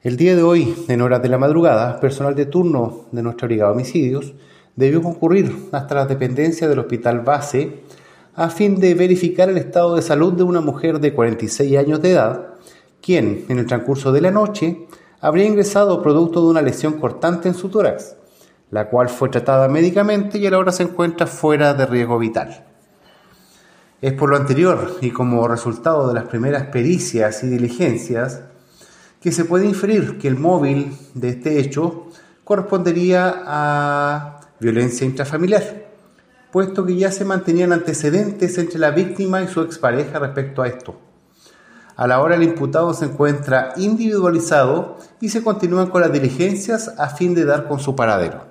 El día de hoy, en horas de la madrugada, personal de turno de nuestra brigada de homicidios debió concurrir hasta las dependencias del hospital base a fin de verificar el estado de salud de una mujer de 46 años de edad, quien, en el transcurso de la noche, habría ingresado producto de una lesión cortante en su tórax, la cual fue tratada médicamente y ahora se encuentra fuera de riesgo vital. Es por lo anterior y como resultado de las primeras pericias y diligencias que se puede inferir que el móvil de este hecho correspondería a violencia intrafamiliar, puesto que ya se mantenían antecedentes entre la víctima y su expareja respecto a esto. A la hora el imputado se encuentra individualizado y se continúan con las diligencias a fin de dar con su paradero.